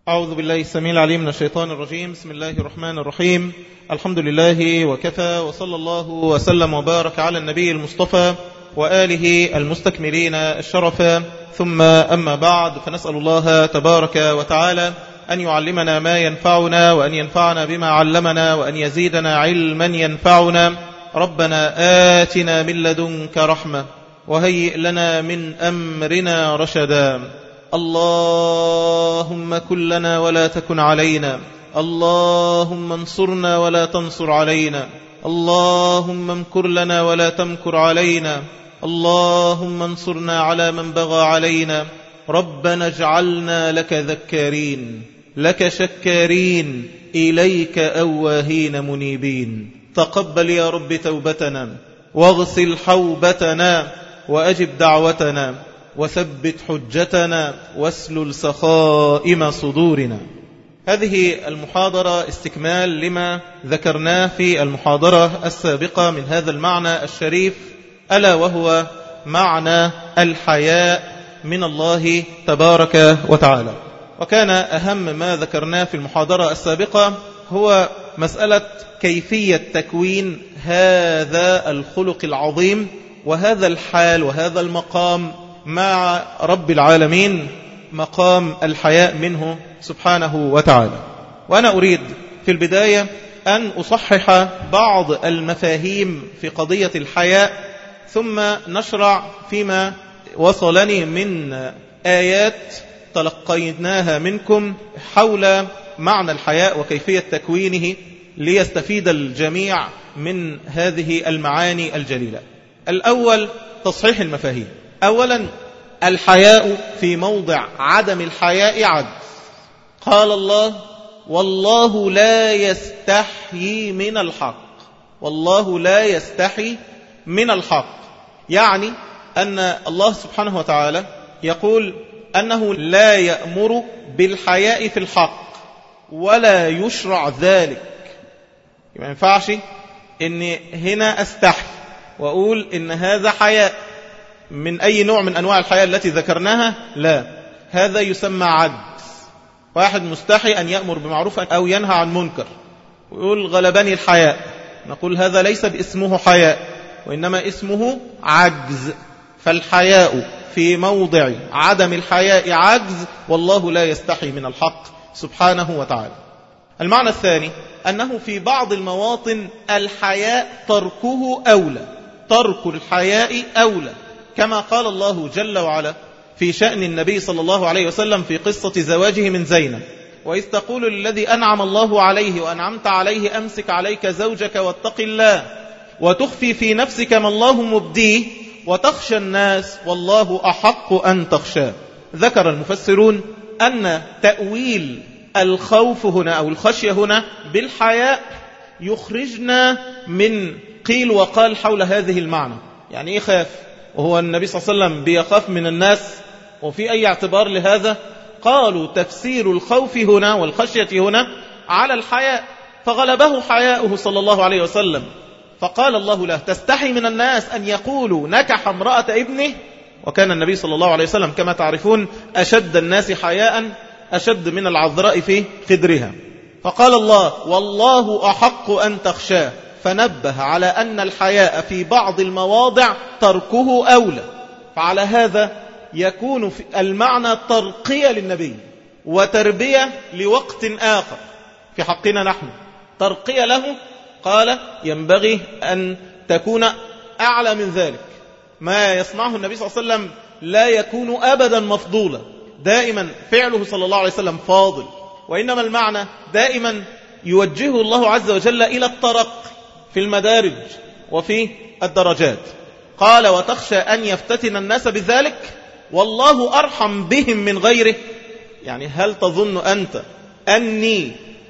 أعوذ بالله السميع العليم من الشيطان الرجيم. بسم الله الرحمن الرحيم. الحمد لله وكفى، وصلى الله وسلم وبارك على النبي المصطفى وآله المستكملين الشرفا، ثم أما بعد، فنسأل الله تبارك وتعالى أن يعلمنا ما ينفعنا، وأن ينفعنا بما علمنا، وأن يزيدنا علما ينفعنا. ربنا آتنا من لدنك رحمة وهيئ لنا من أمرنا رشدا. اللهم كن لنا ولا تكن علينا، اللهم انصرنا ولا تنصر علينا، اللهم امكر لنا ولا تمكر علينا، اللهم انصرنا على من بغى علينا. ربنا اجعلنا لك ذكارين، لك شكارين، إليك أواهين منيبين. تقبل يا رب توبتنا، واغسل حوبتنا، وأجب دعوتنا، وثبت حجتنا، واسلل سخائم صدورنا. هذه المحاضرة استكمال لما ذكرناه في المحاضرة السابقة من هذا المعنى الشريف، ألا وهو معنى الحياء من الله تبارك وتعالى. وكان أهم ما ذكرناه في المحاضرة السابقة هو مسألة كيفية تكوين هذا الخلق العظيم وهذا الحال وهذا المقام مع رب العالمين، مقام الحياء منه سبحانه وتعالى. وأنا أريد في البداية أن أصحح بعض المفاهيم في قضية الحياء، ثم نشرع فيما وصلني من آيات تلقيناها منكم حول معنى الحياء وكيفية تكوينه، ليستفيد الجميع من هذه المعاني الجليلة. الأول تصحيح المفاهيم. أولا، الحياء في موضع عدم الحياء عجز. قال الله: والله لا يستحيي من الحق. والله لا يستحي من الحق، يعني أن الله سبحانه وتعالى يقول أنه لا يأمر بالحياء في الحق ولا يشرع ذلك. ما ينفعش إن هنا أستحي وأقول إن هذا حياء من أي نوع من أنواع الحياة التي ذكرناها، لا، هذا يسمى عجز. واحد مستحي أن يأمر بمعروف أو ينهى عن منكر ويقول غلبني الحياء، نقول هذا ليس باسمه حياء، وإنما اسمه عجز. فالحياء في موضع عدم الحياء عجز، والله لا يستحي من الحق سبحانه وتعالى. المعنى الثاني أنه في بعض المواطن الحياء تركه أولى، ترك الحياء أولى، كما قال الله جل وعلا في شأن النبي صلى الله عليه وسلم في قصة زواجه من زينب: وإذ تقول للذي أنعم الله عليه وأنعمت عليه أمسك عليك زوجك واتق الله وتخفي في نفسك ما الله مبديه وتخشى الناس والله أحق أن تخشاه. ذكر المفسرون أن تأويل الخوف هنا أو الخشية هنا بالحياء يخرجنا من قيل وقال حول هذه المعنى. يعني إيه خاف؟ وهو النبي صلى الله عليه وسلم بيخاف من الناس؟ وفي أي اعتبار لهذا؟ قالوا تفسير الخوف هنا والخشية هنا على الحياء، فغلبه حياؤه صلى الله عليه وسلم، فقال الله له: تستحي من الناس أن يقولوا نكح امرأة ابنه؟ وكان النبي صلى الله عليه وسلم كما تعرفون أشد الناس حياء، أشد من العذراء في خدرها. فقال الله: والله أحق أن تخشاه، فنبه على أن الحياء في بعض المواضع تركه أولى. فعلى هذا يكون في المعنى ترقية للنبي وتربية لوقت آخر في حقنا نحن، ترقية له. قال: ينبغي أن تكون أعلى من ذلك. ما يصنعه النبي صلى الله عليه وسلم لا يكون أبدا مفضولا، دائما فعله صلى الله عليه وسلم فاضل، وإنما المعنى دائما يوجهه الله عز وجل إلى الترقي في المدارج وفي الدرجات. قال: وتخشى أن يفتتن الناس بذلك والله أرحم بهم من غيره. يعني هل تظن أنت أني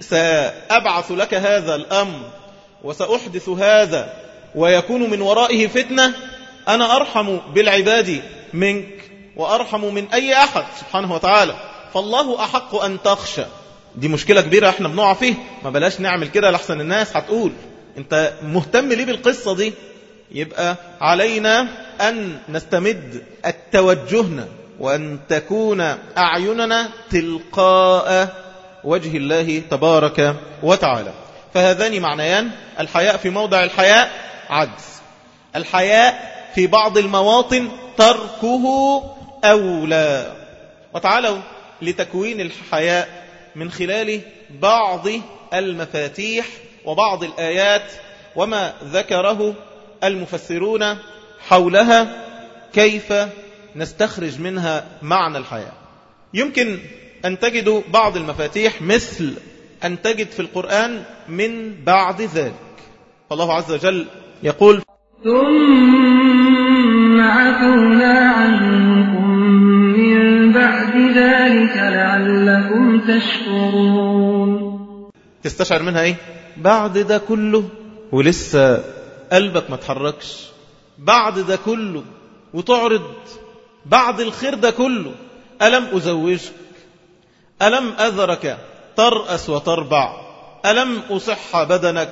سأبعث لك هذا الأمر وسأحدث هذا ويكون من ورائه فتنة؟ أنا أرحم بالعباد منك وأرحم من أي أحد سبحانه وتعالى، فالله أحق أن تخشى. دي مشكلة كبيرة احنا بنقع فيه، ما بلاش نعمل كده لحسن الناس هتقول انت مهتم ليه بالقصة دي. يبقى علينا أن نستمد التوجهنا وأن تكون أعيننا تلقاء وجه الله تبارك وتعالى. فهذان معنيان: الحياء في موضع الحياء عجز، الحياء في بعض المواطن تركه أولى. وتعالوا لتكوين الحياء من خلال بعض المفاتيح وبعض الآيات وما ذكره المفسرون حولها، كيف نستخرج منها معنى الحياء. يمكن أن تجدوا بعض المفاتيح، مثل أن تجد في القرآن من بعد ذلك، فالله عز وجل يقول: ثم عفونا عنكم من بعد ذلك لعلكم تشكرون. تستشعر منها ايه؟ بعد ده كله ولسه قلبك ما تحركش، بعد ده كله وتعرض، بعد الخير ده كله ألم أزوجك، ألم أذرك ترأس وتربع، ألم أصح بدنك،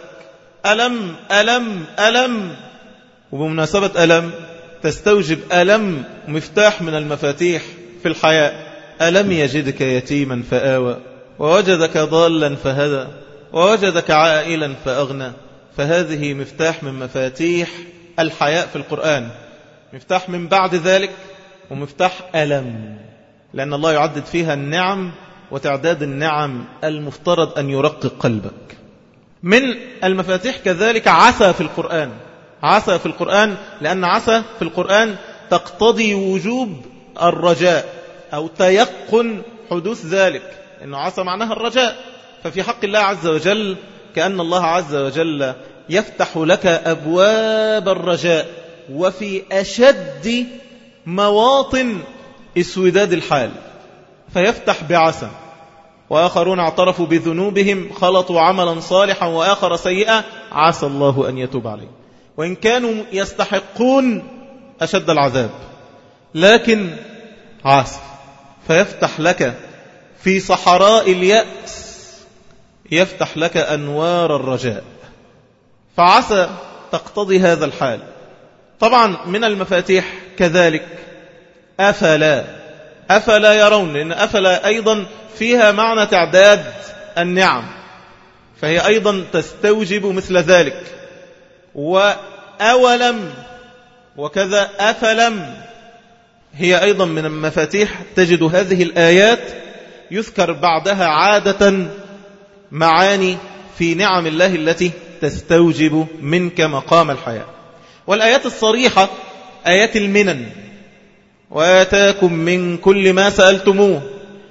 ألم. وبمناسبة ألم تستوجب ألم مفتاح من المفاتيح في الحياة. ألم يجدك يتيما فآوى ووجدك ضالا فهدى ووجدك عائلا فأغنى. فهذه مفتاح من مفاتيح الحياء في القرآن، مفتاح من بعد ذلك ومفتاح ألم، لأن الله يعدد فيها النعم وتعداد النعم المفترض أن يرقق قلبك. من المفاتيح كذلك عسى في القرآن، عسى في القرآن، لأن عسى في القرآن تقتضي وجوب الرجاء أو تيقن حدوث ذلك، إنه عسى معناها الرجاء. ففي حق الله عز وجل كأن الله عز وجل يفتح لك أبواب الرجاء وفي أشد مواطن اسوداد الحال، فيفتح بعسى. وآخرون اعترفوا بذنوبهم خلطوا عملا صالحا وآخر سيئا عسى الله أن يتوب عليه، وإن كانوا يستحقون أشد العذاب، لكن عسى. فيفتح لك في صحراء اليأس، يفتح لك أنوار الرجاء. فعسى تقتضي هذا الحال. طبعا من المفاتيح كذلك أفلا يرون، لأن أفلا أيضا فيها معنى تعداد النعم، فهي أيضا تستوجب مثل ذلك. وأولم وكذا أفلم هي أيضا من المفاتيح. تجد هذه الآيات يذكر بعدها عادة معاني في نعم الله التي تستوجب منك مقام الحياة. والآيات الصريحة آيات المنن، وآتاكم من كل ما سألتموه،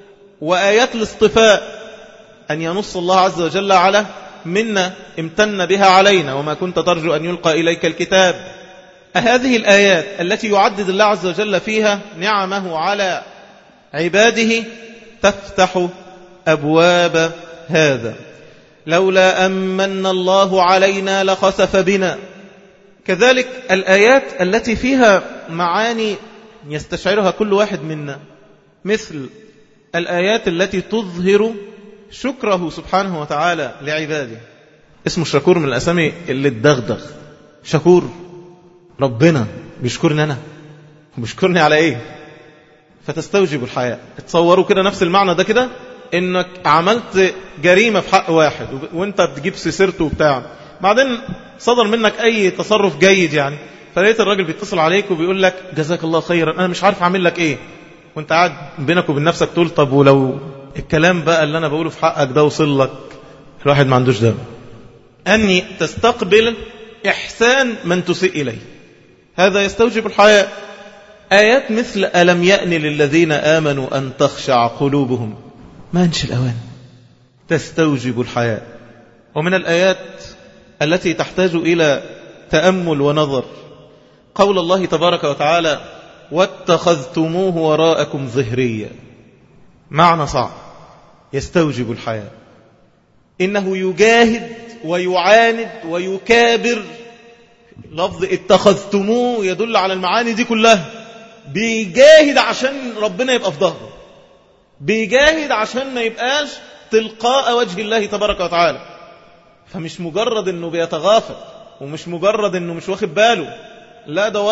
وآيات الاصطفاء، أن ينص الله عز وجل على منا امتن بها علينا وما كنت ترجو أن يلقى إليك الكتاب. هذه الآيات التي يعدد الله عز وجل فيها نعمه على عباده تفتح أبواب هذا. لولا أمن الله علينا لخسف بنا. كذلك الآيات التي فيها معاني يستشعرها كل واحد منا، مثل الآيات التي تظهر شكره سبحانه وتعالى لعباده. اسمه الشكور من الأسامي اللي تدغدغ. شكور، ربنا بيشكرني أنا، بيشكرني على إيه؟ فتستوجب الحياة. تصوروا كده نفس المعنى ده كده، إنك عملت جريمة في حق واحد وانت تجيب سيرته وبتاع، بعدين صدر منك أي تصرف جيد يعني، فلقيت الراجل بيتصل عليك وبيقول لك جزاك الله خيرا، أنا مش عارف أعمل لك إيه، وانت قاعد بينك وبين نفسك تقول طب ولو الكلام بقى اللي أنا بقوله في حقك ده وصل لك. الواحد ما عندوش ده، أني تستقبل إحسان من تسيء إليه، هذا يستوجب الحياة. آيات مثل ألم يأن للذين آمنوا أن تخشع قلوبهم، ما انش الأوان، تستوجب الحياة. ومن الآيات التي تحتاج إلى تأمل ونظر قول الله تبارك وتعالى واتخذتموه وراءكم ظهريا. معنى صعب يستوجب الحياة، إنه يجاهد ويعاند ويكابر. لفظ اتخذتموه يدل على المعاني دي كلها. بيجاهد عشان ربنا يبقى في ظهره، بيجاهد عشان ما يبقاش تلقاء وجه الله تبارك وتعالى. فمش مجرد انه بيتغافل، ومش مجرد انه مش واخد باله، لا، ده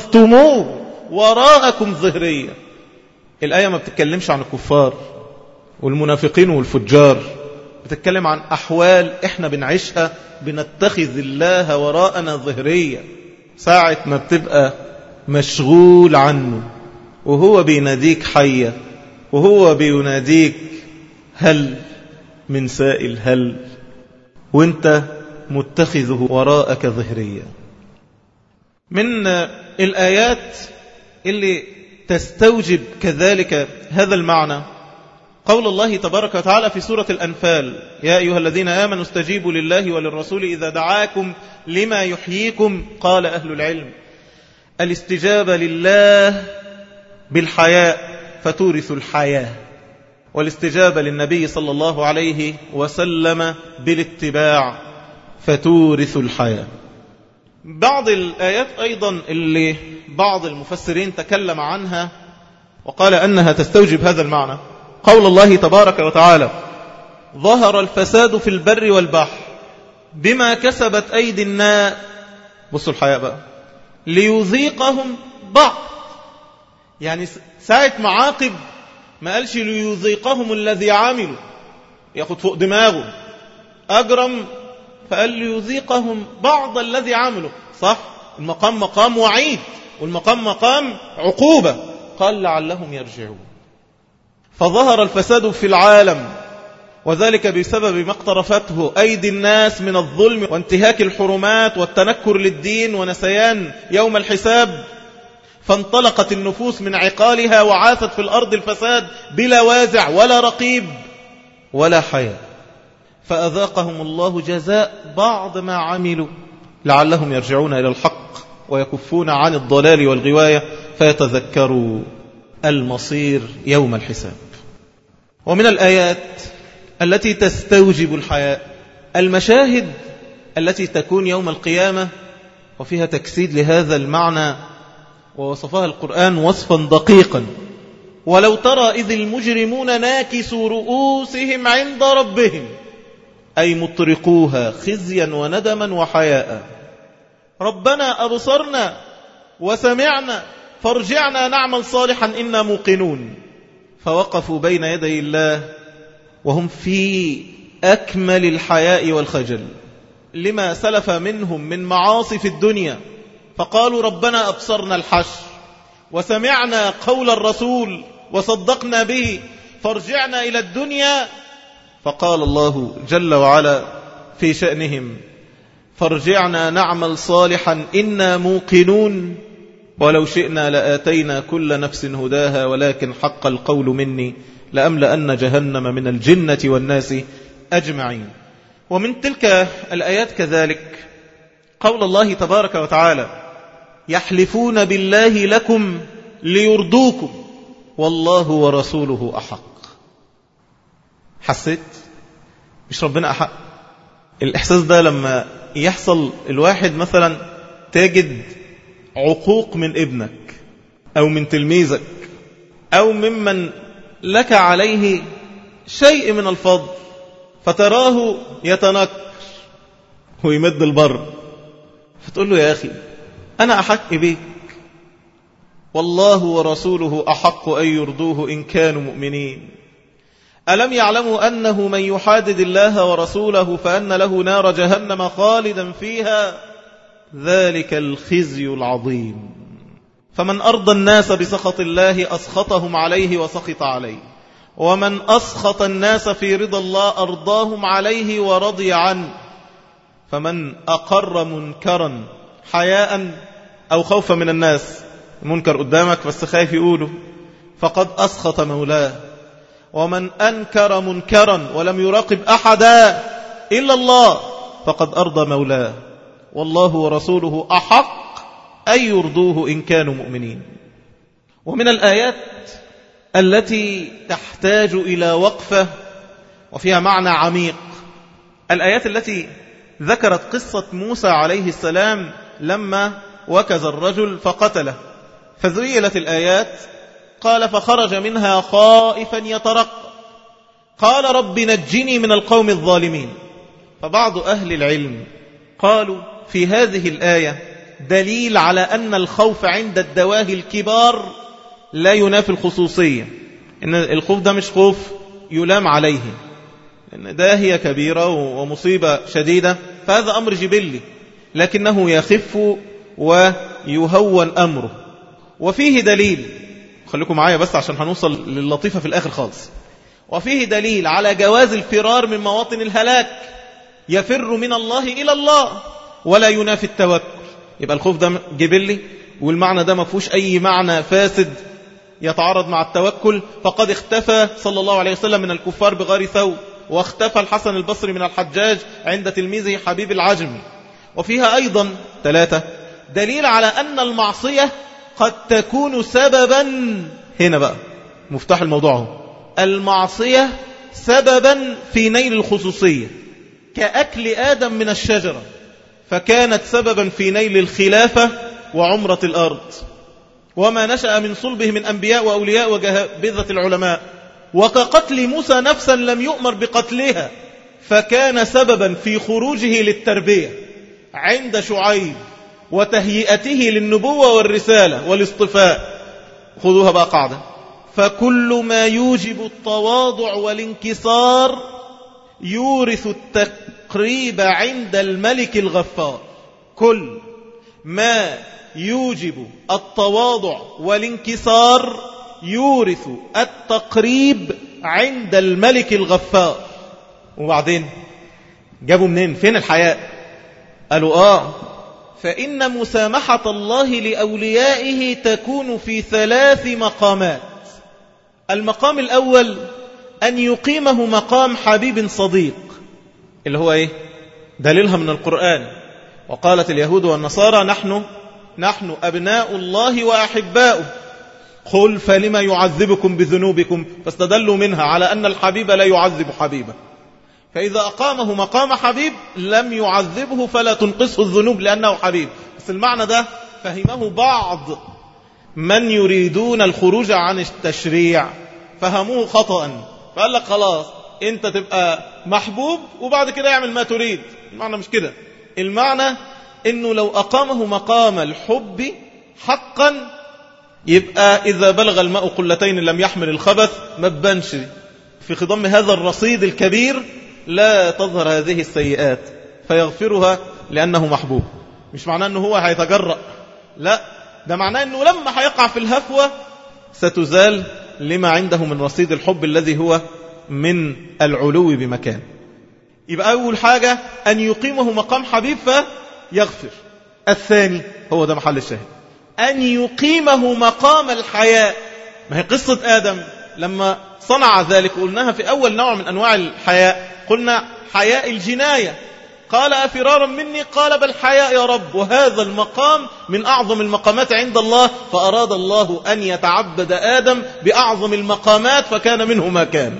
واتخذتموه وراءكم ظهريا. الآية ما بتتكلمش عن الكفار، والمنافقين والفجار، بتتكلم عن أحوال إحنا بنعيشها، بنتخذ الله وراءنا ظهرية. ساعة ما بتبقى مشغول عنه وهو بيناديك حية، وهو بيناديك هل من سائل هل، وانت متخذه وراءك ظهرية. من الآيات اللي تستوجب كذلك هذا المعنى قول الله تبارك وتعالى في سورة الأنفال: يا أيها الذين آمنوا استجيبوا لله وللرسول إذا دعاكم لما يحييكم. قال أهل العلم: الاستجابة لله بالحياء فتورث الحياة، والاستجابة للنبي صلى الله عليه وسلم بالاتباع فتورث الحياة. بعض الآيات أيضا اللي بعض المفسرين تكلم عنها وقال أنها تستوجب هذا المعنى قول الله تبارك وتعالى: ظهر الفساد في البر والبحر بما كسبت أيدي الناس. بصوا الحياة بقى، ليذيقهم بعض، يعني ساعة معاقب ما قالش ليذيقهم الذي عملوا ياخد فوق دماغه أجرم، فقال ليذيقهم بعض الذي عملوا. صح، المقام مقام وعيد والمقام مقام عقوبة، قال لعلهم يرجعون. فظهر الفساد في العالم، وذلك بسبب ما اقترفته أيدي الناس من الظلم وانتهاك الحرمات والتنكر للدين ونسيان يوم الحساب، فانطلقت النفوس من عقالها وعاثت في الأرض الفساد بلا وازع ولا رقيب ولا حياة، فأذاقهم الله جزاء بعض ما عملوا لعلهم يرجعون إلى الحق ويكفون عن الضلال والغواية فيتذكروا المصير يوم الحساب. ومن الآيات التي تستوجب الحياء المشاهد التي تكون يوم القيامة وفيها تجسيد لهذا المعنى، ووصفها القرآن وصفا دقيقا: ولو ترى إذ المجرمون ناكسوا رؤوسهم عند ربهم، أي مطرقوها خزيا وندما وحياء، ربنا أبصرنا وسمعنا فارجعنا نعمل صالحا إنا موقنون. فوقفوا بين يدي الله وهم في أكمل الحياء والخجل لما سلف منهم من معاصي في الدنيا، فقالوا ربنا أبصرنا الحشر وسمعنا قول الرسول وصدقنا به فارجعنا إلى الدنيا. فقال الله جل وعلا في شأنهم: فارجعنا نعمل صالحا إنا موقنون ولو شئنا لآتينا كل نفس هداها ولكن حق القول مني لأملأن جهنم من الجنة والناس أجمعين. ومن تلك الآيات كذلك قول الله تبارك وتعالى: يحلفون بالله لكم ليرضوكم والله ورسوله أحق. حسيت؟ مش ربنا أحق؟ الإحساس ده لما يحصل الواحد مثلا تجد عقوق من ابنك أو من تلميذك أو ممن لك عليه شيء من الفضل، فتراه يتنكر ويمد البر، فتقول له: يا أخي أنا أحق بيك، والله ورسوله أحق أن يرضوه إن كانوا مؤمنين. ألم يعلموا أنه من يحادد الله ورسوله فأن له نار جهنم خالدا فيها ذلك الخزي العظيم. فمن أرضى الناس بسخط الله أسخطهم عليه وسخط عليه، ومن أسخط الناس في رضا الله أرضاهم عليه ورضي عنه. فمن أقر منكرا حياء أو خوفا من الناس، منكر قدامك بس خايف يقوله، فقد أسخط مولاه. ومن أنكر منكرا ولم يراقب أحدا إلا الله فقد أرضى مولاه، والله ورسوله أحق أن يرضوه إن كانوا مؤمنين. ومن الآيات التي تحتاج إلى وقفة وفيها معنى عميق الآيات التي ذكرت قصة موسى عليه السلام لما وكز الرجل فقتله، فذيلت الآيات: قال فخرج منها خائفا يترقب قال رب نجني من القوم الظالمين. فبعض أهل العلم قالوا في هذه الآية دليل على أن الخوف عند الدواهي الكبار لا ينافي الخصوصية، إن الخوف ده مش خوف يلام عليه، لأن ده هي كبيرة ومصيبة شديدة، فهذا أمر جبلي، لكنه يخف ويهون أمره. وفيه دليل، خليكم معايا بس عشان هنوصل للطيفة في الآخر خالص. وفيه دليل على جواز الفرار من مواطن الهلاك، يفر من الله إلى الله ولا ينافي التوكل. يبقى الخوف ده جبلي، والمعنى ده ما فيهوش أي معنى فاسد يتعارض مع التوكل. فقد اختفى صلى الله عليه وسلم من الكفار بغار ثوب، واختفى الحسن البصري من الحجاج عند تلميذه حبيب العجمي. وفيها أيضا 3 دليل على أن المعصية قد تكون سببا، هنا بقى مفتاح الموضوع هو المعصية سببا في نيل الخصوصية، كأكل آدم من الشجرة فكانت سببا في نيل الخلافة وعمرة الأرض، وما نشأ من صلبه من أنبياء وأولياء وجهابذة العلماء، وكقتل موسى نفسا لم يؤمر بقتلها فكان سببا في خروجه للتربية عند شعيب وتهيئته للنبوة والرسالة والاصطفاء. خذوها بقى قاعدة: فكل ما يوجب التواضع والانكسار يورث التقريب عند الملك الغفار. كل ما يوجب التواضع والانكسار يورث التقريب عند الملك الغفار. وبعدين جابوا منين؟ فين الحياء؟ قالوا فإن مسامحة الله لأوليائه تكون في 3 مقامات. المقام الأول أن يقيمه مقام حبيب صديق، اللي هو إيه؟ دليلها من القرآن: وقالت اليهود والنصارى نحن أبناء الله وأحباؤه قل فلما يعذبكم بذنوبكم، فاستدلوا منها على أن الحبيب لا يعذب حبيبه، فإذا أقامه مقام حبيب لم يعذبه فلا تنقصه الذنوب لأنه حبيب. بس المعنى ده فهمه بعض من يريدون الخروج عن التشريع، فهموه خطأ، فقال لك خلاص انت تبقى محبوب وبعد كده يعمل ما تريد. المعنى مش كده، المعنى انه لو أقامه مقام الحب حقا يبقى إذا بلغ الماء قلتين لم يحمل الخبث، ما تبانش في خضم هذا الرصيد الكبير لا تظهر هذه السيئات فيغفرها لأنه محبوب. مش معناه أنه هو هيتجرأ، لا، ده معناه أنه لما هيقع في الهفوة ستزال لما عنده من رصيد الحب الذي هو من العلو بمكان. يبقى أول حاجة أن يقيمه مقام حبيب فيغفر. الثاني هو ده محل الشاهد، أن يقيمه مقام الحياء. ما هي قصة آدم لما صنع ذلك قلناها في أول نوع من أنواع الحياء، قلنا حياء الجناية. قال أفرارا مني؟ قال بل حياء يا رب. وهذا المقام من أعظم المقامات عند الله، فأراد الله أن يتعبد آدم بأعظم المقامات فكان منه ما كان،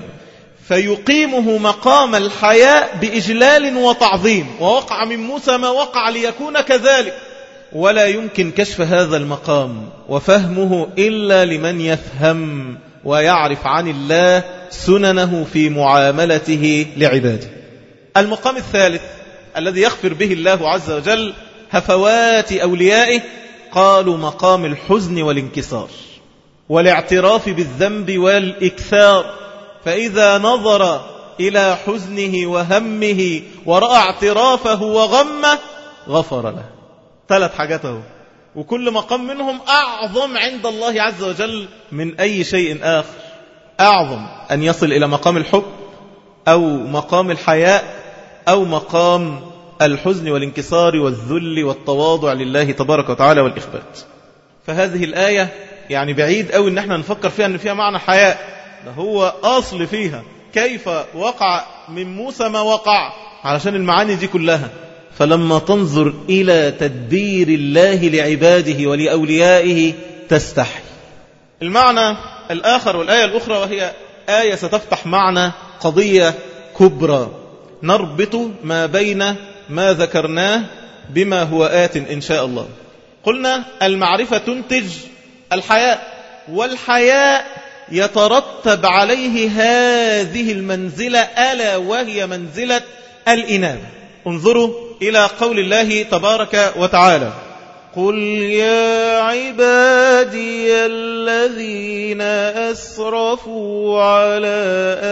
فيقيمه مقام الحياء بإجلال وتعظيم. ووقع من موسى ما وقع ليكون كذلك، ولا يمكن كشف هذا المقام وفهمه إلا لمن يفهم ويعرف عن الله سننه في معاملته لعباده. المقام الثالث الذي يغفر به الله عز وجل هفوات أوليائه، قالوا مقام الحزن والانكسار والاعتراف بالذنب والإكثار، فإذا نظر إلى حزنه وهمه ورأى اعترافه وغمه غفر له. 3 حاجات اهو، وكل مقام منهم أعظم عند الله عز وجل من أي شيء آخر. أعظم أن يصل إلى مقام الحب أو مقام الحياء أو مقام الحزن والانكسار والذل والتواضع لله تبارك وتعالى والإخبات. فهذه الآية يعني بعيد أوي أن احنا نفكر فيها أن فيها معنى حياء، ده هو أصل فيها. كيف وقع من موسى ما وقع علشان المعاني دي كلها. فلما تنظر إلى تدبير الله لعباده ولأوليائه تستحي. المعنى الآخر والآية الأخرى، وهي آية ستفتح معنى قضية كبرى، نربط ما بين ما ذكرناه بما هو آت إن شاء الله. قلنا المعرفة تنتج الحياء، والحياء يترتب عليه هذه المنزلة، ألا وهي منزلة الإنابة. انظروا إلى قول الله تبارك وتعالى: قل يا عبادي الذين أسرفوا على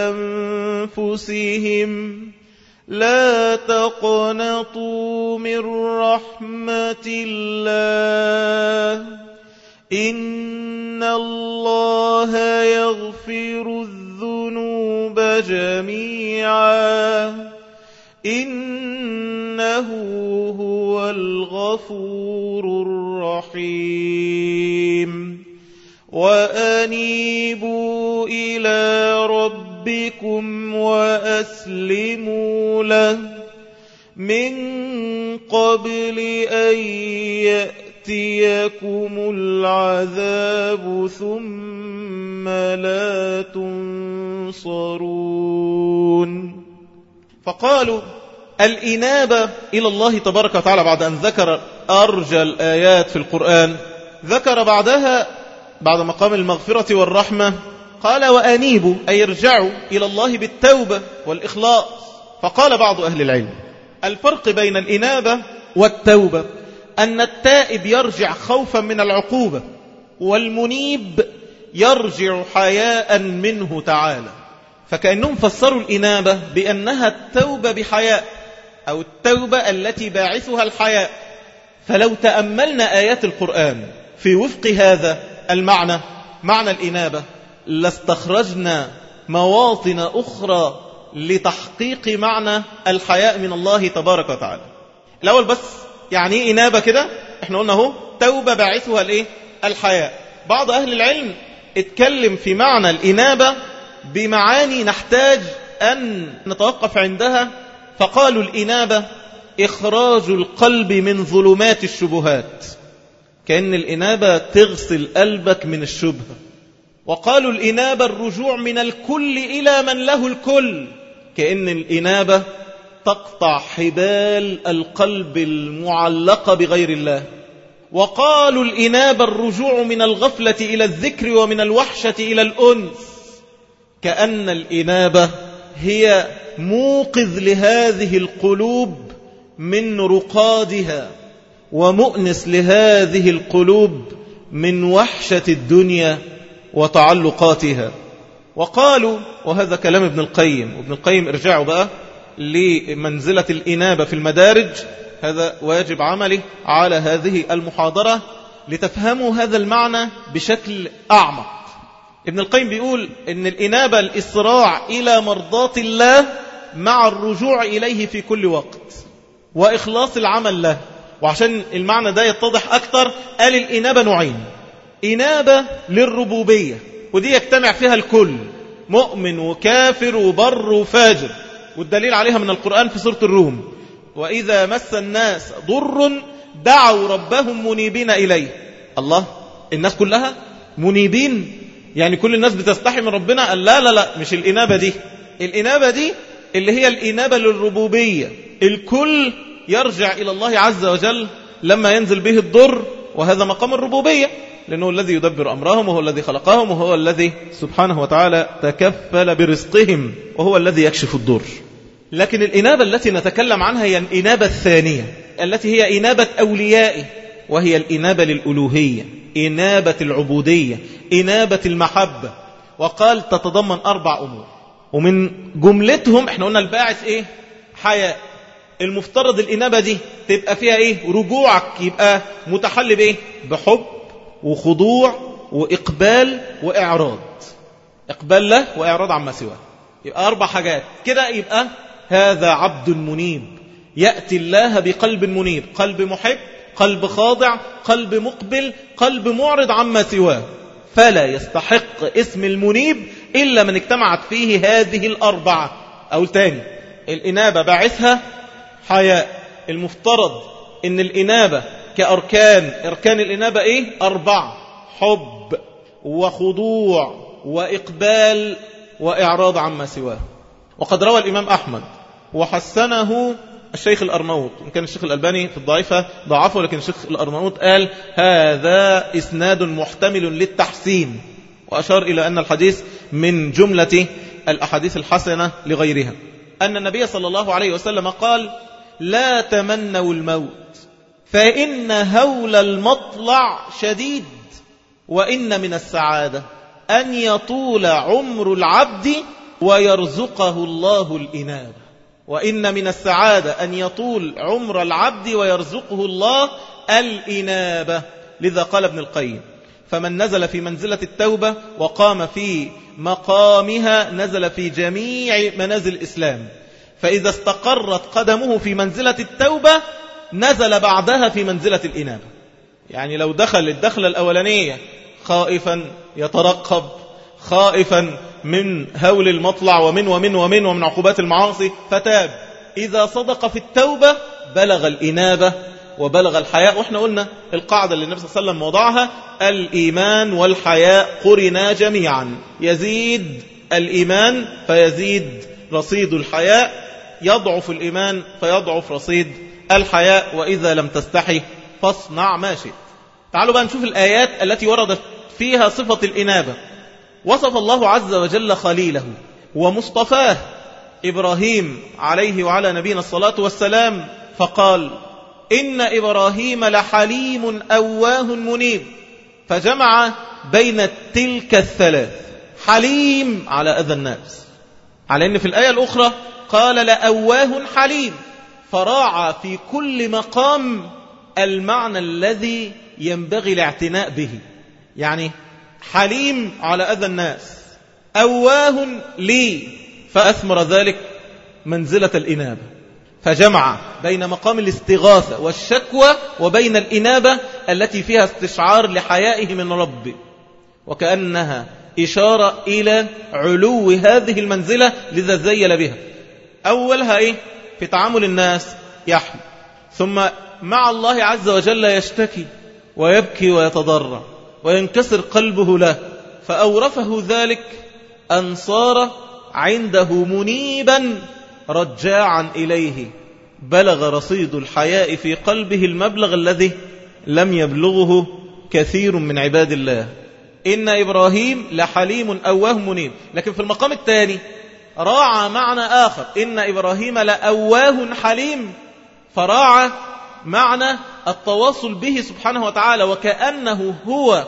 أنفسهم لا تقنطوا من رحمة الله إن الله يغفر الذنوب جميعا إنه هو الغفور الرحيم وأنيبوا إلى ربكم وأسلموا له من قبل أن يأتيكم العذاب ثم لا تنصرون. فقالوا الإنابة إلى الله تبارك وتعالى بعد أن ذكر أرجى الآيات في القرآن ذكر بعدها بعد مقام المغفرة والرحمة قال وأنيبوا أي ارجعوا إلى الله بالتوبة والإخلاص. فقال بعض أهل العلم الفرق بين الإنابة والتوبة أن التائب يرجع خوفا من العقوبة والمنيب يرجع حياء منه تعالى. فكأنهم فسروا الإنابة بأنها التوبة بحياء أو التوبة التي باعثها الحياء. فلو تأملنا آيات القرآن في وفق هذا المعنى معنى الإنابة لاستخرجنا مواطن أخرى لتحقيق معنى الحياء من الله تبارك وتعالى. الأول بس يعني إيه إنابة كده؟ إحنا قلنا هو توبة باعثها الإيه؟ الحياء. بعض أهل العلم اتكلم في معنى الإنابة بمعاني نحتاج أن نتوقف عندها. فقالوا الإنابة إخراج القلب من ظلمات الشبهات، كأن الإنابة تغسل قلبك من الشبهة. وقالوا الإنابة الرجوع من الكل إلى من له الكل، كأن الإنابة تقطع حبال القلب المعلقة بغير الله. وقالوا الإنابة الرجوع من الغفلة إلى الذكر ومن الوحشة إلى الأنس، كأن الإنابة هي موقظ لهذه القلوب من رقادها ومؤنس لهذه القلوب من وحشة الدنيا وتعلقاتها. وقالوا وهذا كلام ابن القيم، وابن القيم ارجعوا بقى لمنزلة الإنابة في المدارج، هذا واجب عملي على هذه المحاضرة لتفهموا هذا المعنى بشكل أعمق. ابن القيم بيقول إن الإنابة الإسراع إلى مرضاة الله مع الرجوع إليه في كل وقت وإخلاص العمل له. وعشان المعنى ده يتضح أكتر قال الإنابة نوعين: إنابة للربوبية ودي يجتمع فيها الكل، مؤمن وكافر وبر وفاجر، والدليل عليها من القرآن في سورة الروم: وإذا مس الناس ضر دعوا ربهم منيبين إليه. الله، الناس كلها منيبين؟ يعني كل الناس بتستحي من ربنا؟ قال لا لا لا، مش الإنابة دي. الإنابة دي اللي هي الإنابة للربوبية، الكل يرجع إلى الله عز وجل لما ينزل به الضر، وهذا مقام الربوبية، لأنه الذي يدبر أمرهم وهو الذي خلقهم وهو الذي سبحانه وتعالى تكفل برزقهم وهو الذي يكشف الضر. لكن الإنابة التي نتكلم عنها هي الإنابة الثانية التي هي إنابة أوليائه، وهي الإنابة للألوهية، إنابة العبودية، إنابة المحبة. وقال تتضمن 4 أمور، ومن جملتهم احنا قلنا الباعث ايه؟ حياء. المفترض الإنابة دي تبقى فيها ايه؟ رجوعك يبقى متحل بايه؟ بحب وخضوع وإقبال وإعراض، إقبال له وإعراض عما سواه. يبقى 4 حاجات كده، يبقى هذا عبد منيب يأتي الله بقلب منيب، قلب محب، قلب خاضع، قلب مقبل، قلب معرض عما سواه. فلا يستحق اسم المنيب إلا من اجتمعت فيه هذه 4. أو تاني، الإنابة باعثها حياء. المفترض إن الإنابة أركان الإنابة إيه؟ 4: حب وخضوع وإقبال وإعراض عما سواه. وقد روى الإمام أحمد وحسنه الشيخ الأرناؤوط، إن كان الشيخ الألباني في الضعيفة ضعفه، لكن الشيخ الأرناؤوط قال هذا إسناد محتمل للتحسين، وأشار إلى أن الحديث من جملة الأحاديث الحسنة لغيرها، أن النبي صلى الله عليه وسلم قال: لا تمنوا الموت فإن هول المطلع شديد، وإن من السعادة أن يطول عمر العبد ويرزقه الله الإنابة. وإن من السعادة أن يطول عمر العبد ويرزقه الله الإنابة. لذا قال ابن القيم: فمن نزل في منزلة التوبة وقام في مقامها نزل في جميع منازل الإسلام، فإذا استقرت قدمه في منزلة التوبة نزل بعدها في منزلة الإنابة. يعني لو دخل الدخلة الأولانية خائفا يترقب، خائفا من هول المطلع ومن عقوبات المعاصي، فتاب، إذا صدق في التوبة بلغ الإنابة وبلغ الحياء. وإحنا قلنا القاعدة اللي النبي صلى الله عليه وسلم وضعها: الإيمان والحياء قرنا جميعا، يزيد الإيمان فيزيد رصيد الحياء، يضعف الإيمان فيضعف رصيد الحياء، وإذا لم تستحي فاصنع ما شئت. تعالوا بقى نشوف الآيات التي وردت فيها صفة الإنابة. وصف الله عز وجل خليله ومصطفاه إبراهيم عليه وعلى نبينا الصلاة والسلام، فقال: إن إبراهيم لحليم أواه منيب، فجمع بين تلك الثلاث: حليم على أذى الناس، على أن في الآية الأخرى قال لأواه حليم، فراعى في كل مقام المعنى الذي ينبغي الاعتناء به. يعني حليم على أذى الناس، أواه لي، فأثمر ذلك منزلة الإنابة، فجمع بين مقام الاستغاثة والشكوى وبين الإنابة التي فيها استشعار لحيائه من ربه، وكأنها إشارة إلى علو هذه المنزلة، لذا زيل بها. أولها إيه؟ في تعامل الناس يحمل، ثم مع الله عز وجل يشتكي ويبكي ويتضرع وينكسر قلبه له، فأورثه ذلك أن صار عنده منيبا رجاعا إليه، بلغ رصيد الحياء في قلبه المبلغ الذي لم يبلغه كثير من عباد الله. إن إبراهيم لحليم أواه منيب. لكن في المقام الثاني راعى معنى آخر: إن إبراهيم لأواه حليم، فراعى معنى التواصل به سبحانه وتعالى، وكأنه هو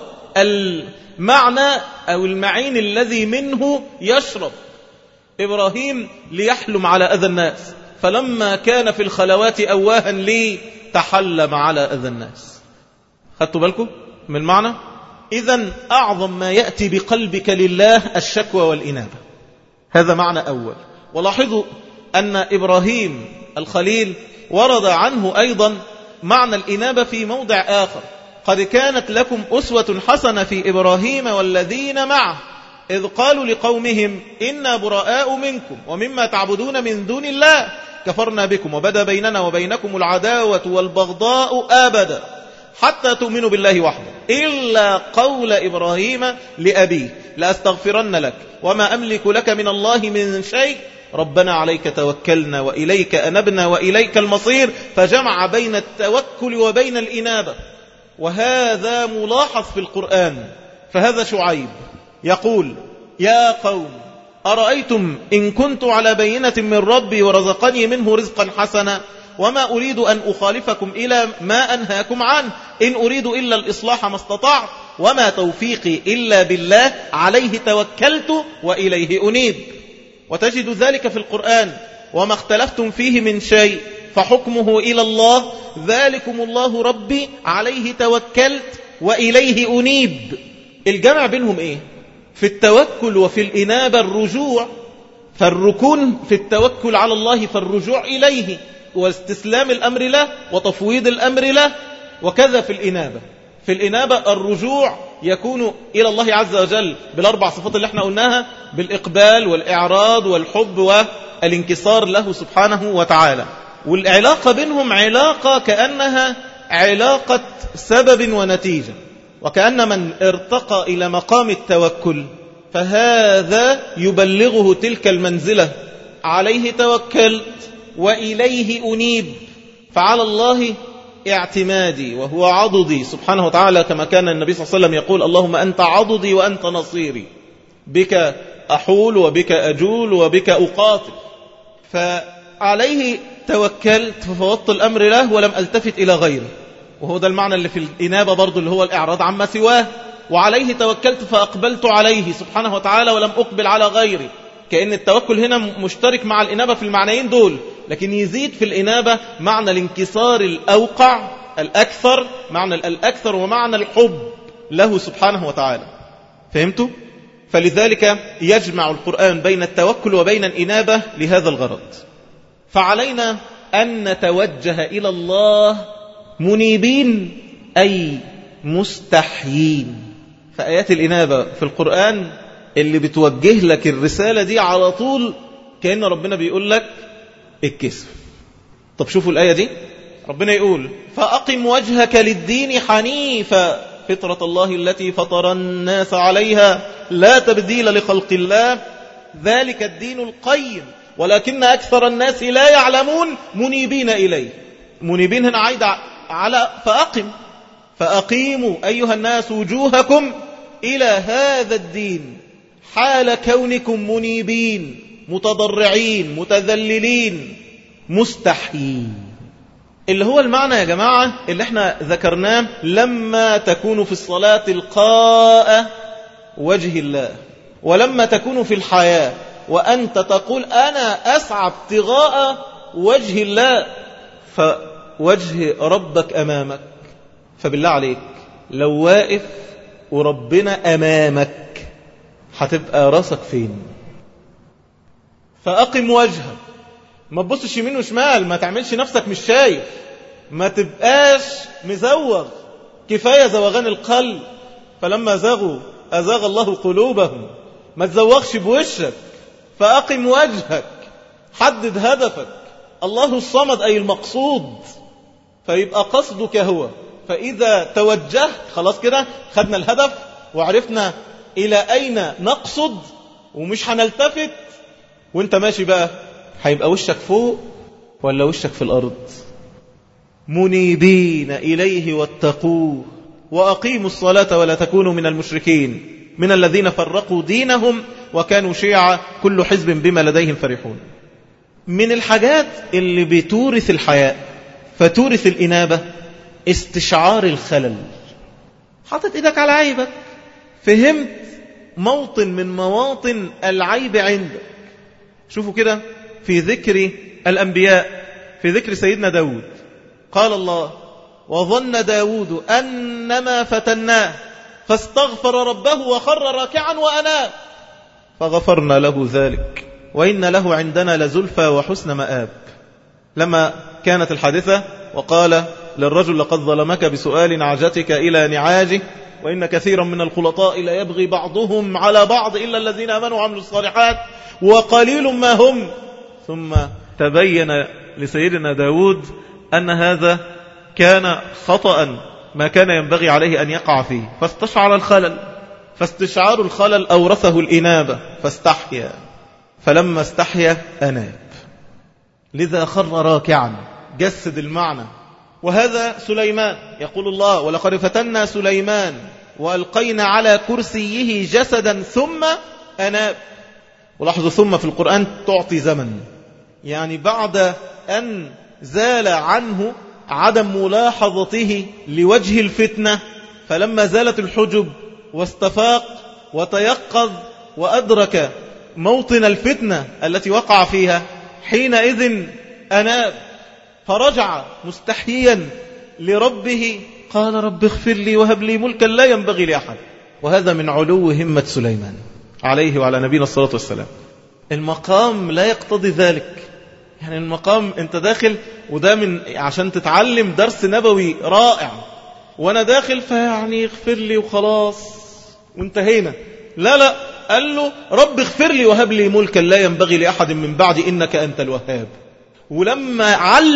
المعنى أو المعين الذي منه يشرب إبراهيم ليحلم على أذى الناس، فلما كان في الخلوات أواها لي تحلم على أذى الناس. خدتوا بالكم من المعنى؟ إذن أعظم ما يأتي بقلبك لله الشكوى والإنابة، هذا معنى أول. ولاحظوا أن إبراهيم الخليل ورد عنه أيضا معنى الإنابة في موضع آخر: قد كانت لكم أسوة حسنة في إبراهيم والذين معه إذ قالوا لقومهم إنا براء منكم ومما تعبدون من دون الله كفرنا بكم وبدا بيننا وبينكم العداوة والبغضاء أبدا حتى تؤمنوا بالله وحده إلا قول إبراهيم لأبيه لأستغفرن لك وما أملك لك من الله من شيء ربنا عليك توكلنا وإليك أنبنا وإليك المصير. فجمع بين التوكل وبين الإنابة، وهذا ملاحظ في القرآن. فهذا شعيب يقول: يا قوم أرأيتم إن كنت على بينة من ربي ورزقني منه رزقا حسنا وما أريد أن أخالفكم إلى ما أنهاكم عنه إن أريد إلا الإصلاح ما استطعت وما توفيقي إلا بالله عليه توكلت وإليه أنيب. وتجد ذلك في القرآن: وما اختلفتم فيه من شيء فحكمه إلى الله ذلكم الله ربي عليه توكلت وإليه أنيب. الجمع بينهم إيه؟ في التوكل وفي الإنابة الرجوع، فالركون في التوكل على الله فالرجوع إليه واستسلام الأمر له وتفويض الأمر له، وكذا في الإنابة. في الإنابة الرجوع يكون إلى الله عز وجل بالأربع صفات اللي احنا قلناها: بالإقبال والإعراض والحب والانكسار له سبحانه وتعالى. والعلاقة بينهم علاقة كأنها علاقة سبب ونتيجة، وكأن من ارتقى إلى مقام التوكل فهذا يبلغه تلك المنزلة: عليه توكلت وإليه أنيب، فعلى الله اعتمادي وهو عضدي سبحانه وتعالى، كما كان النبي صلى الله عليه وسلم يقول: اللهم أنت عضدي وأنت نصيري، بك أحول وبك أجول وبك أقاتل. فعليه توكلت ففوضت الأمر له ولم ألتفت إلى غيره. وهو ده المعنى اللي في الإنابة برضو، اللي هو الإعراض عما سواه. وعليه توكلت فأقبلت عليه سبحانه وتعالى ولم أقبل على غيري. كأن التوكل هنا مشترك مع الإنابة في المعنيين دول، لكن يزيد في الإنابة معنى الانكسار الأوقع الأكثر، معنى الأكثر ومعنى الحب له سبحانه وتعالى. فهمتوا؟ فلذلك يجمع القرآن بين التوكل وبين الإنابة لهذا الغرض. فعلينا أن نتوجه إلى الله منيبين أي مستحيين. فآيات الإنابة في القرآن اللي بتوجه لك الرسالة دي على طول كأن ربنا بيقول لك الكسف. طب شوفوا الآية دي، ربنا يقول فأقم وجهك للدين حنيفا فطرة الله التي فطر الناس عليها لا تبديل لخلق الله ذلك الدين القيم ولكن أكثر الناس لا يعلمون منيبين إليه. منيبين هنا عايد على فأقيموا أيها الناس وجوهكم إلى هذا الدين حال كونكم منيبين متضرعين متذللين مستحيين، اللي هو المعنى يا جماعة اللي احنا ذكرناه لما تكونوا في الصلاة تلقاء وجه الله، ولما تكونوا في الحياة وأنت تقول أنا أسعى ابتغاء وجه الله، فوجه ربك أمامك. فبالله عليك لو واقف وربنا أمامك هتبقى راسك فين؟ فأقم وجهك، ما تبصش يمين وشمال، ما تعملش نفسك مش شايف، ما تبقاش مزوغ، كفاية زوغان القلب، فلما زغوا أزاغ الله قلوبهم، ما تزوغش بوشك. فأقم وجهك، حدد هدفك، الله الصمد أي المقصود، فيبقى قصدك هو. فإذا توجهت خلاص كده خدنا الهدف وعرفنا إلى أين نقصد ومش هنلتفت. وانت ماشي بقى هيبقى وشك فوق ولا وشك في الأرض؟ منيبين إليه واتقوه وأقيموا الصلاة ولا تكونوا من المشركين من الذين فرقوا دينهم وكانوا شيعا كل حزب بما لديهم فرحون. من الحاجات اللي بتورث الحياء فتورث الإنابة استشعار الخلل. حطت إيدك على عيبك، فهمت موطن من مواطن العيب عندك. شوفوا كده في ذكر الأنبياء، في ذكر سيدنا داود قال الله وظن داود أنما فتناه فاستغفر ربه وخر راكعا وأناب فغفرنا له ذلك وإن له عندنا لزلفى وحسن مآب. لما كانت الحادثة وقال للرجل لقد ظلمك بسؤال نعجتك إلى نعاجه وإن كثيرا من الخلطاء لا يبغي بعضهم على بعض إلا الذين آمنوا وعملوا الصالحات وقليل ما هم. ثم تبين لسيدنا داود أن هذا كان خطأ ما كان ينبغي عليه أن يقع فيه، فاستشعر الخلل، فاستشعار الخلل أورثه الإنابة فاستحيا، فلما استحيا أناب، لذا خر راكعا، جسد المعنى. وهذا سليمان يقول الله ولقد فتنا سليمان وألقينا على كرسيه جسدا ثم أناب. ولاحظوا ثم في القرآن تعطي زمن، يعني بعد أن زال عنه عدم ملاحظته لوجه الفتنة، فلما زالت الحجب واستفاق وتيقظ وأدرك موطن الفتنة التي وقع فيها، حينئذ أناب فرجع مستحيا لربه قال رب اغفر لي وهب لي ملكا لا ينبغي لأحد. وهذا من علو همة سليمان عليه وعلى نبينا الصلاة والسلام. المقام لا يقتضي ذلك، يعني المقام انت داخل وده من عشان تتعلم درس نبوي رائع، وانا داخل فيعني اغفر لي وخلاص وانتهينا. لا قال له رب اغفر لي وهب لي ملكا لا ينبغي لأحد من بعدي إنك أنت الوهاب. ولما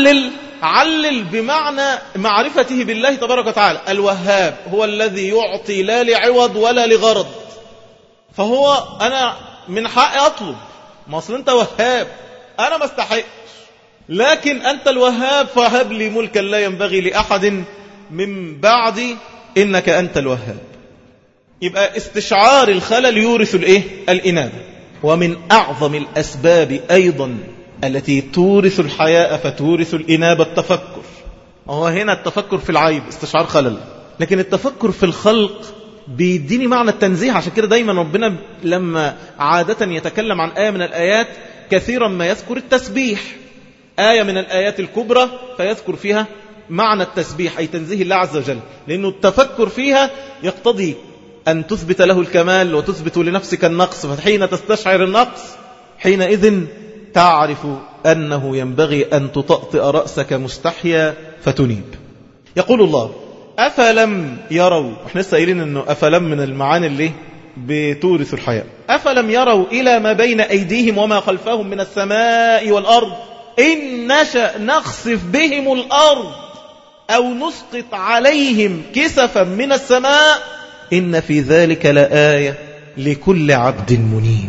علل بمعنى معرفته بالله تبارك وتعالى. الوهاب هو الذي يعطي لا لعوض ولا لغرض، فهو أنا من حقي أطلب، ما أصل أنت وهاب أنا ما استحقش، لكن أنت الوهاب فهب لي ملكا لا ينبغي لأحد من بعدي إنك أنت الوهاب. يبقى استشعار الخلل يورث الإنابة. ومن أعظم الأسباب أيضا التي تورث الحياء فتورث الإنابة التفكر. هو هنا التفكر في العيب استشعار خلل، لكن التفكر في الخلق بيديني معنى التنزيه. عشان كده دايما ربنا لما عادة يتكلم عن آية من الآيات كثيرا ما يذكر التسبيح، آية من الآيات الكبرى فيذكر فيها معنى التسبيح أي تنزيه الله عز وجل، لأنه التفكر فيها يقتضي أن تثبت له الكمال وتثبت لنفسك النقص، فحين تستشعر النقص حينئذ تعرف أنه ينبغي أن تطأطئ رأسك مستحيا فتنيب. يقول الله أفلم يروا، احنا لسه قايلين أنه أفلم من المعاني اللي بتورث الحياة. أفلم يروا إلى ما بين أيديهم وما خلفهم من السماء والأرض إن نشأ نخسف بهم الأرض أو نسقط عليهم كسفا من السماء إن في ذلك لآية لكل عبد منيب.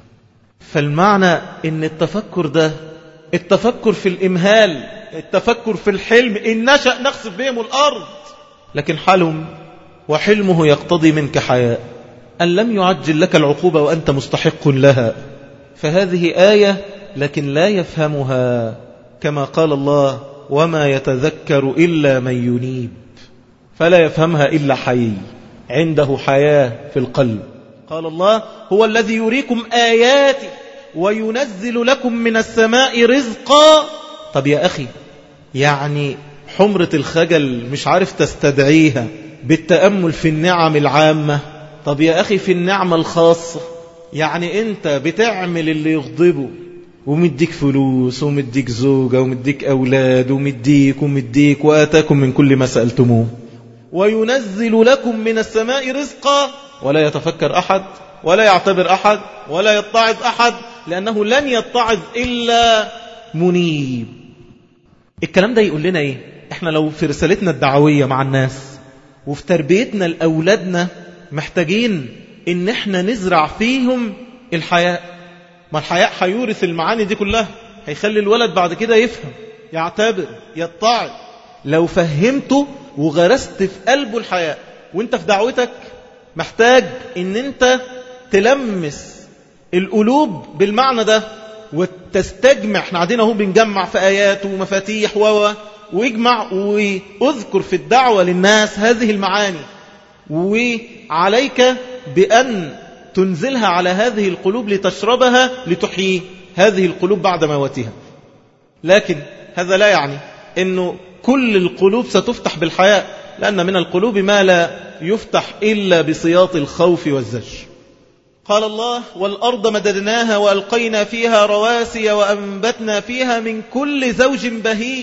فالمعنى إن التفكر ده التفكر في الإمهال، التفكر في الحلم، إن نشأ نخسف بهم الأرض، لكن حلم وحلمه يقتضي منك حياء أن لم يعجل لك العقوبة وأنت مستحق لها. فهذه آية لكن لا يفهمها، كما قال الله وما يتذكر إلا من ينيب، فلا يفهمها إلا حي عنده حياة في القلب. قال الله هو الذي يريكم آياته وينزل لكم من السماء رزقا. طب يا أخي يعني حمرة الخجل مش عارف تستدعيها بالتأمل في النعم العامة؟ طب يا أخي في النعمة الخاصة، يعني أنت بتعمل اللي يغضبه ومديك فلوس ومديك زوجة ومديك أولاد ومديك وآتاكم من كل ما سألتموه، وينزل لكم من السماء رزقا، ولا يتفكر أحد ولا يعتبر أحد ولا يتعظ أحد، لأنه لن يتعظ إلا منيب. الكلام ده يقول لنا إيه؟ إحنا لو في رسالتنا الدعوية مع الناس وفي تربيتنا لأولادنا محتاجين إن إحنا نزرع فيهم الحياء. ما الحياء هيورث المعاني دي كلها، هيخلي الولد بعد كده يفهم، يعتبر، يتعظ. لو فهمته وغرست في قلبه الحياء، وانت في دعوتك محتاج ان انت تلمس القلوب بالمعنى ده وتستجمع. احنا قاعدين اهو بنجمع في آيات ومفاتيح واجمع واذكر في الدعوة للناس هذه المعاني، وعليك بأن تنزلها على هذه القلوب لتشربها لتحيي هذه القلوب بعد موتها. لكن هذا لا يعني أنه كل القلوب ستفتح بالحياء، لأن من القلوب ما لا يفتح إلا بسياط الخوف والزجر. قال الله والأرض مددناها وألقينا فيها رواسي وأنبتنا فيها من كل زوج بهيج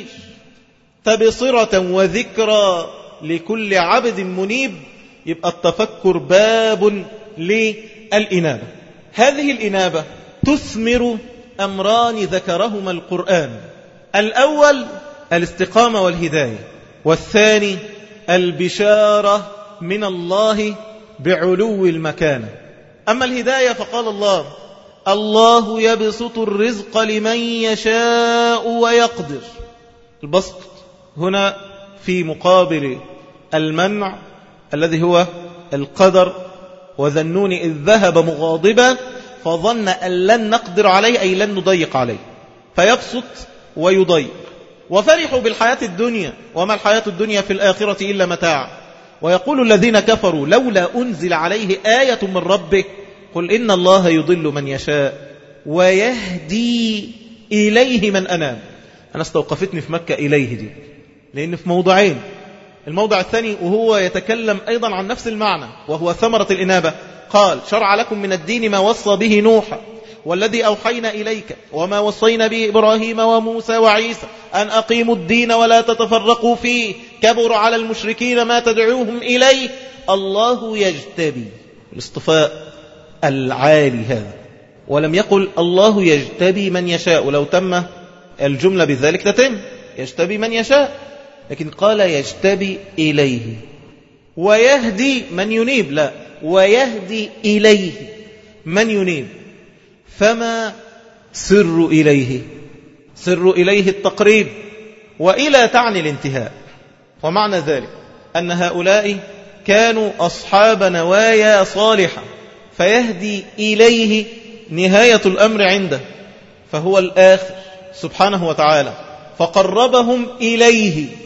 تبصرة وذكرى لكل عبد منيب. يبقى التفكر باب للإنابة. هذه الإنابة تثمر أمران ذكرهما القرآن: الأول الاستقامة والهداية، والثاني البشارة من الله بعلو المكانة. أما الهداية فقال الله الله يبسط الرزق لمن يشاء ويقدر. البسط هنا في مقابل المنع الذي هو القدر. وذنون إذ ذهب مغاضبا فظن أن لن نقدر عليه أي لن نضيق عليه، فيبسط ويضيق. وفرحوا بالحياة الدنيا وما الحياة الدنيا في الآخرة إلا متاع. ويقول الذين كفروا لولا أنزل عليه آية من ربه قل إن الله يضل من يشاء ويهدي إليه من أناب. أنا استوقفتني في مكة إليه دي، لأن في موضعين. الموضع الثاني وهو يتكلم أيضا عن نفس المعنى وهو ثمرة الإنابة. قال شرع لكم من الدين ما وصى به نوح والذي أوحينا إليك وما وصينا به إبراهيم وموسى وعيسى أن أقيموا الدين ولا تتفرقوا فيه كبر على المشركين ما تدعوهم إليه. الله يجتبي، الاصطفاء العالي هذا. ولم يقل الله يجتبي من يشاء، ولو تم الجملة بذلك تتم يجتبي من يشاء، لكن قال يجتبي إليه ويهدي من ينيب. لا، ويهدي إليه من ينيب. فما سر إليه؟ سر إليه التقريب، وإلى تعني الانتهاء. ومعنى ذلك أن هؤلاء كانوا أصحاب نوايا صالحة، فيهدي إليه نهاية الأمر عنده، فهو الآخر سبحانه وتعالى، فقربهم إليه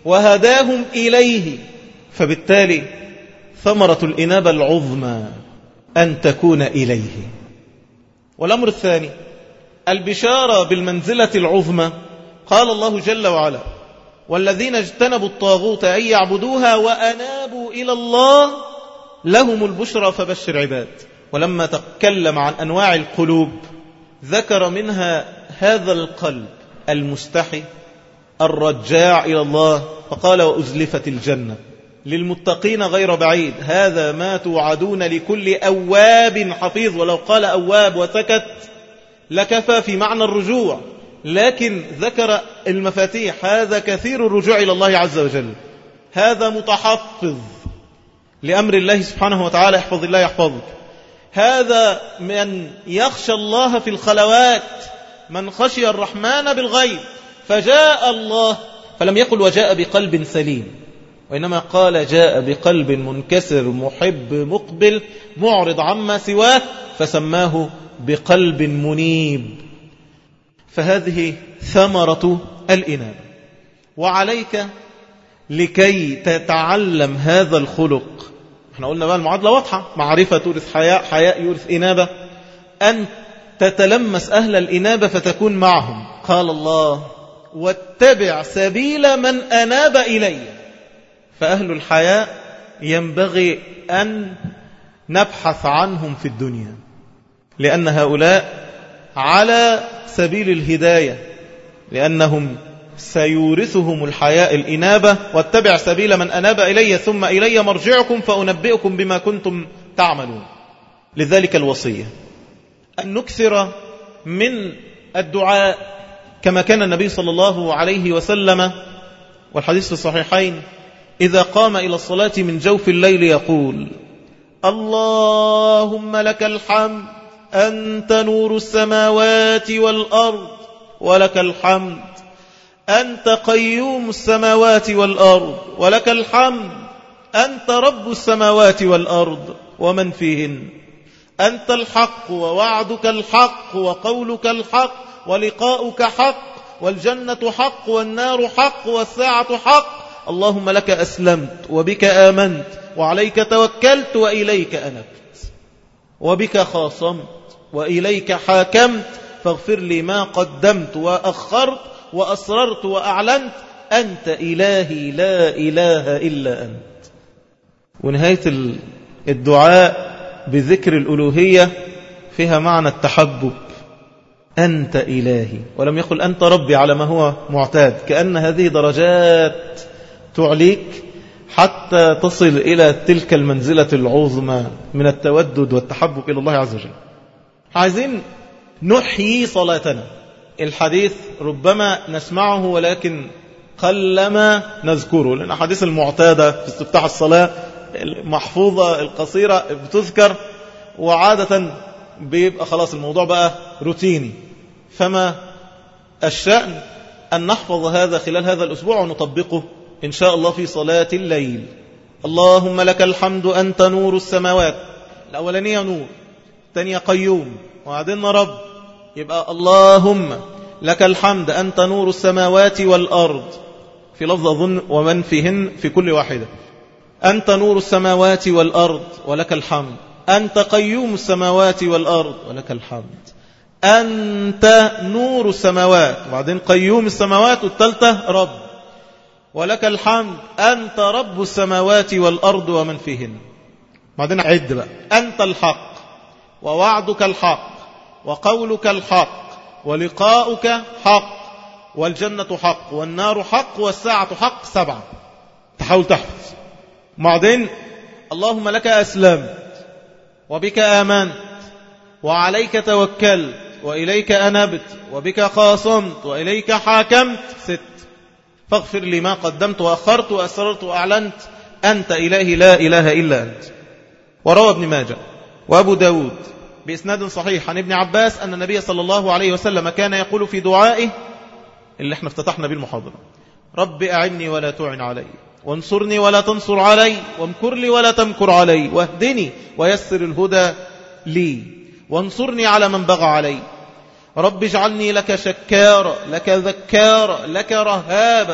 وهداهم إليه. فبالتالي ثمرة الإنابة العظمى أن تكون إليه. والأمر الثاني البشارة بالمنزلة العظمى. قال الله جل وعلا: والذين اجتنبوا الطاغوت أن يعبدوها وأنابوا إلى الله لهم البشرى فبشر عباد. ولما تكلم عن أنواع القلوب ذكر منها هذا القلب المستحي الرجاع إلى الله، فقال: وأزلفت الجنة للمتقين غير بعيد. هذا ما توعدون لكل أواب حفيظ. ولو قال أواب وسكت لكفى في معنى الرجوع، لكن ذكر المفاتيح. هذا كثير الرجوع إلى الله عز وجل، هذا متحفظ لأمر الله سبحانه وتعالى، احفظ الله يحفظك. هذا من يخشى الله في الخلوات، من خشي الرحمن بالغيب. فجاء الله، فلم يقل وجاء بقلب سليم، وإنما قال جاء بقلب منكسر محب مقبل معرض عما سواه، فسماه بقلب منيب. فهذه ثمرة الإنابة. وعليك لكي تتعلم هذا الخلق، احنا قلنا بقى المعادلة واضحة: معرفة تورث حياء، حياء يورث إنابة. أن تتلمس أهل الإنابة فتكون معهم. قال الله: واتبع سبيل من أناب إلي. فأهل الحياء ينبغي أن نبحث عنهم في الدنيا، لأن هؤلاء على سبيل الهداية، لأنهم سيورثهم الحياء الإنابة. واتبع سبيل من أناب إلي ثم إلي مرجعكم فأنبئكم بما كنتم تعملون. لذلك الوصية أن نكثر من الدعاء كما كان النبي صلى الله عليه وسلم، والحديث في الصحيحين: إذا قام إلى الصلاة من جوف الليل يقول: اللهم لك الحمد أنت نور السماوات والأرض ولك الحمد، أنت قيوم السماوات والأرض ولك الحمد، أنت رب السماوات والأرض ومن فيهن، أنت الحق ووعدك الحق وقولك الحق ولقاؤك حق والجنة حق والنار حق والساعة حق. اللهم لك أسلمت وبك آمنت وعليك توكلت وإليك أنبت وبك خاصمت وإليك حاكمت، فاغفر لي ما قدمت وأخرت وأسررت وأعلنت، أنت إلهي لا إله إلا أنت. ونهاية الدعاء بذكر الألوهية فيها معنى التحبب: أنت إلهي، ولم يقل أنت ربي على ما هو معتاد، كأن هذه درجات تعليك حتى تصل إلى تلك المنزلة العظمى من التودد والتحبب إلى الله عز وجل. عايزين نحيي صلاتنا. الحديث ربما نسمعه ولكن قلما نذكره، لأن الحديث المعتادة في استفتاح الصلاة المحفوظة القصيرة بتذكر، وعادة بيبقى خلاص الموضوع بقى روتيني. فما الشأن أن نحفظ هذا خلال هذا الأسبوع ونطبقه إن شاء الله في صلاة الليل. اللهم لك الحمد أنت نور السماوات، الأولانية نور، الثانية قيوم، وبعدين رب. يبقى اللهم لك الحمد أنت نور السماوات والأرض، في لفظ أظن ومن فيهن في كل واحدة. أنت نور السماوات والأرض ولك الحمد، أنت قيوم السماوات والأرض ولك الحمد، أنت نور السماوات وبعدين قيوم السماوات، والثالثة رب، ولك الحمد أنت رب السماوات والأرض ومن فيهن. بعدين عد بقى: أنت الحق ووعدك الحق وقولك الحق ولقاؤك حق والجنة حق والنار حق والساعة حق. 7. تحاول تحفظ. بعدين اللهم لك أسلمت وبك آمنت وعليك توكلت وإليك أنبت وبك خاصمت وإليك حاكمت. 6. فاغفر لي ما قدمت وأخرت وأسررت وأعلنت، أنت إلهي لا إله إلا أنت. وروى ابن ماجه وأبو داود بإسناد صحيح عن ابن عباس أن النبي صلى الله عليه وسلم كان يقول في دعائه اللي احنا افتتحنا به المحاضرة: رب أعني ولا تعن علي، وانصرني ولا تنصر علي، وامكر لي ولا تمكر علي، واهدني ويسر الهدى لي، وانصرني على من بغى علي. رب اجعلني لك شكارا لك ذكارا لك رهابا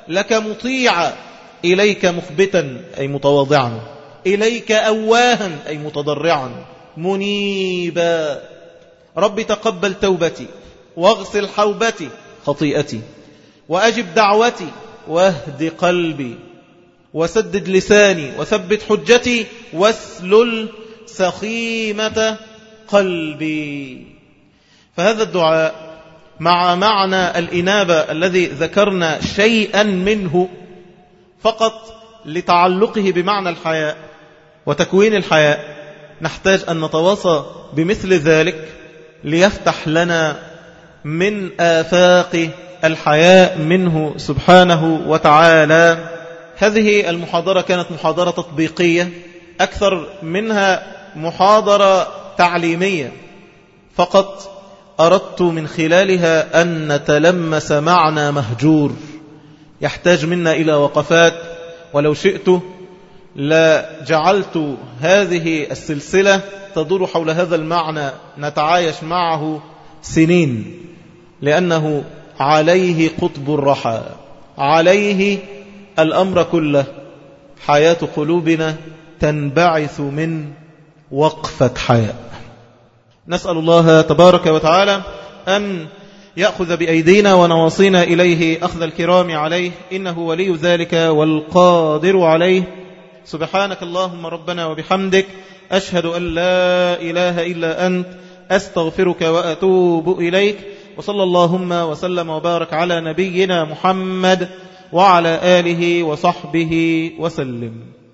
لك مطيعا إليك مخبتا أي متواضعا إليك أواها أي متضرعا منيبا رب تقبل توبتي واغسل حوبتي خطيئتي وأجب دعوتي واهد قلبي وسدد لساني وثبت حجتي واسلل سخيمة قلبي. فهذا الدعاء مع معنى الإنابة الذي ذكرنا شيئا منه فقط لتعلقه بمعنى الحياء وتكوين الحياء، نحتاج أن نتواصى بمثل ذلك ليفتح لنا من آفاق الحياء منه سبحانه وتعالى. هذه المحاضرة كانت محاضرة تطبيقية أكثر منها محاضرة تعليمية، فقط أردت من خلالها أن نتلمس معنى مهجور يحتاج منا إلى وقفات، ولو شئت لجعلت هذه السلسلة تدور حول هذا المعنى نتعايش معه سنين، لأنه عليه قطب الرحى، عليه الأمر كله. حياة قلوبنا تنبعث من وقفة حياء. نسأل الله تبارك وتعالى أن يأخذ بأيدينا ونواصينا إليه أخذ الكرام عليه، إنه ولي ذلك والقادر عليه. سبحانك اللهم ربنا وبحمدك، أشهد أن لا إله إلا أنت، أستغفرك وأتوب إليك. وصلى اللهم وسلم وبارك على نبينا محمد وعلى آله وصحبه وسلم.